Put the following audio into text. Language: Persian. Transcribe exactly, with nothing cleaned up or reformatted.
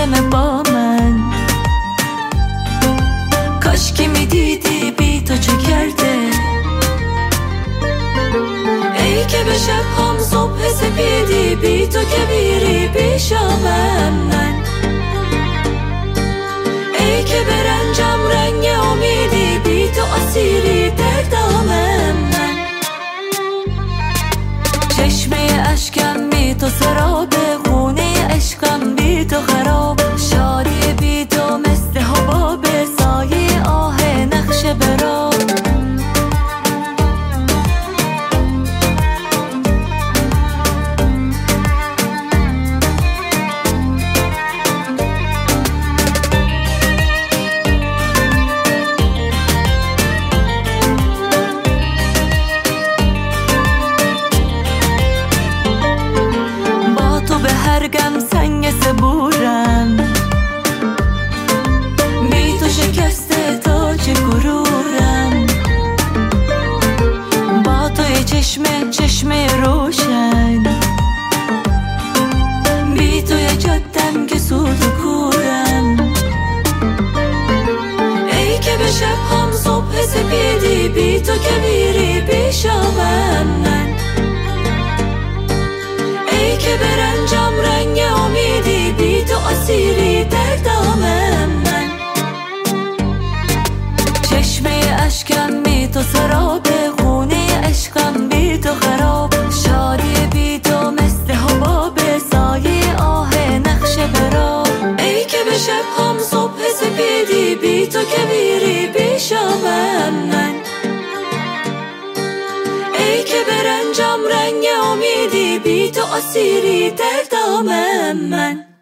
همه با من. کاش که میدیدی بی تو چه کرده، ای که به شب هم صبح سپیدی بی تو که میری پیشامم من. ای که به رنجم رنگ امیدی بی تو اسیری در دامم من. چشمه اشکم بی تو سراب، خونه عشقم بی تو خراب. شادی بی تو مثل حباب، سایه آه نقش براب. هر گم سنگ صبورم، بی تو شکسته تاج غرورم. با توی چشمه چشمه روشن، بی توی جادم که سود و کورم. ای که به شب هم صبح سپیدی بی تو که میری پیشامم من. ای که به رنجم رنگ امیدی بی تو اسیری در دامم من. چشمه اشکم بی تو سراب، خونه عشقم بی تو خراب. شادی بی تو مثل حباب، سایه آه نقش براب. ای که به شب هم صبح سپیدی بی تو که میری پیشامم من. ای که به رنجم رنگ امیدی بی تو اسیری در دامم من.